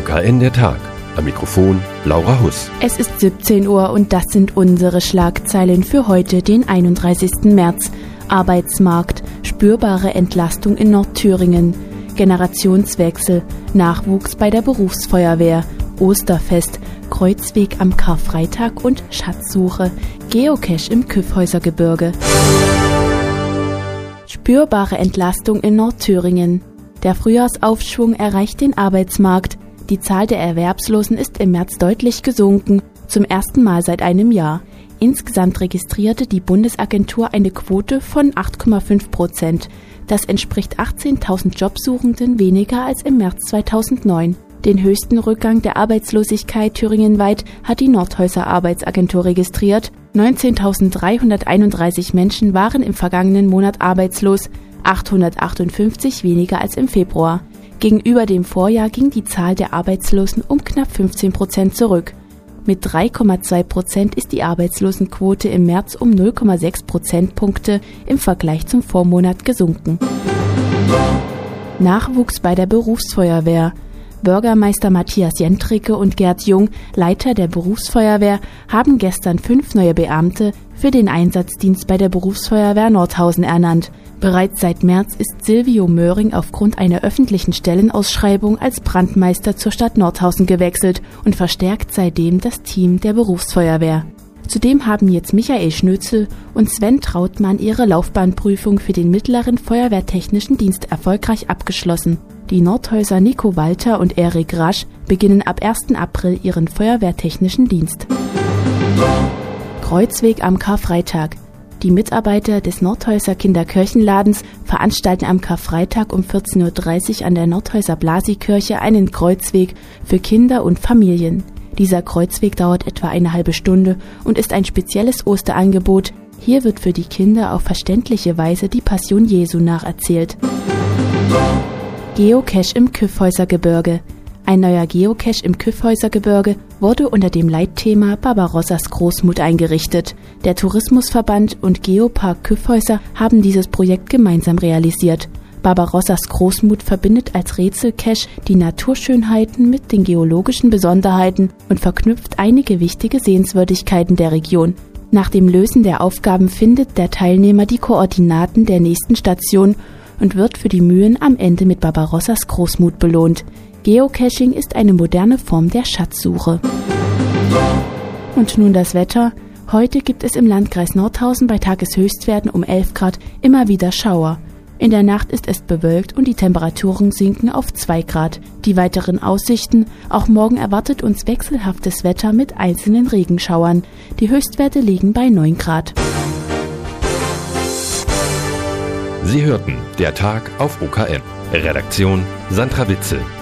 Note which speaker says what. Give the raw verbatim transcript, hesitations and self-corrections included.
Speaker 1: K N der Tag. Am Mikrofon Laura Huss.
Speaker 2: Es ist siebzehn Uhr und das sind unsere Schlagzeilen für heute, den einunddreißigsten März. Arbeitsmarkt, spürbare Entlastung in Nordthüringen, Generationswechsel, Nachwuchs bei der Berufsfeuerwehr, Osterfest, Kreuzweg am Karfreitag und Schatzsuche, Geocache im Kyffhäusergebirge. Spürbare Entlastung in Nordthüringen. Der Frühjahrsaufschwung erreicht den Arbeitsmarkt. Die Zahl der Erwerbslosen ist im März deutlich gesunken, zum ersten Mal seit einem Jahr. Insgesamt registrierte die Bundesagentur eine Quote von acht Komma fünf Prozent. Das entspricht achtzehntausend Jobsuchenden weniger als im März zweitausendneun. Den höchsten Rückgang der Arbeitslosigkeit thüringenweit hat die Nordhäuser Arbeitsagentur registriert. neunzehntausenddreihunderteinunddreißig Menschen waren im vergangenen Monat arbeitslos, achthundertachtundfünfzig weniger als im Februar. Gegenüber dem Vorjahr ging die Zahl der Arbeitslosen um knapp fünfzehn Prozent zurück. Mit drei Komma zwei Prozent ist die Arbeitslosenquote im März um null Komma sechs Prozentpunkte im Vergleich zum Vormonat gesunken. Nachwuchs bei der Berufsfeuerwehr. Bürgermeister Matthias Jentricke und Gerd Jung, Leiter der Berufsfeuerwehr, haben gestern fünf neue Beamte für den Einsatzdienst bei der Berufsfeuerwehr Nordhausen ernannt. Bereits seit März ist Silvio Möhring aufgrund einer öffentlichen Stellenausschreibung als Brandmeister zur Stadt Nordhausen gewechselt und verstärkt seitdem das Team der Berufsfeuerwehr. Zudem haben jetzt Michael Schnözel und Sven Trautmann ihre Laufbahnprüfung für den mittleren Feuerwehrtechnischen Dienst erfolgreich abgeschlossen. Die Nordhäuser Nico Walter und Erik Rasch beginnen ab ersten April ihren Feuerwehrtechnischen Dienst. Kreuzweg am Karfreitag. Die Mitarbeiter des Nordhäuser Kinderkirchenladens veranstalten am Karfreitag um vierzehn Uhr dreißig an der Nordhäuser Blasikirche einen Kreuzweg für Kinder und Familien. Dieser Kreuzweg dauert etwa eine halbe Stunde und ist ein spezielles Osterangebot. Hier wird für die Kinder auf verständliche Weise die Passion Jesu nacherzählt. Geocache im Kyffhäusergebirge. Ein neuer Geocache im Kyffhäusergebirge wurde unter dem Leitthema Barbarossas Großmut eingerichtet. Der Tourismusverband und Geopark Kyffhäuser haben dieses Projekt gemeinsam realisiert. Barbarossas Großmut verbindet als Rätselcache die Naturschönheiten mit den geologischen Besonderheiten und verknüpft einige wichtige Sehenswürdigkeiten der Region. Nach dem Lösen der Aufgaben findet der Teilnehmer die Koordinaten der nächsten Station und wird für die Mühen am Ende mit Barbarossas Großmut belohnt. Geocaching ist eine moderne Form der Schatzsuche. Und nun das Wetter. Heute gibt es im Landkreis Nordhausen bei Tageshöchstwerten um elf Grad immer wieder Schauer. In der Nacht ist es bewölkt und die Temperaturen sinken auf zwei Grad. Die weiteren Aussichten: Auch morgen erwartet uns wechselhaftes Wetter mit einzelnen Regenschauern. Die Höchstwerte liegen bei neun Grad.
Speaker 1: Sie hörten der Tag auf O K N. Redaktion Sandra Witzel.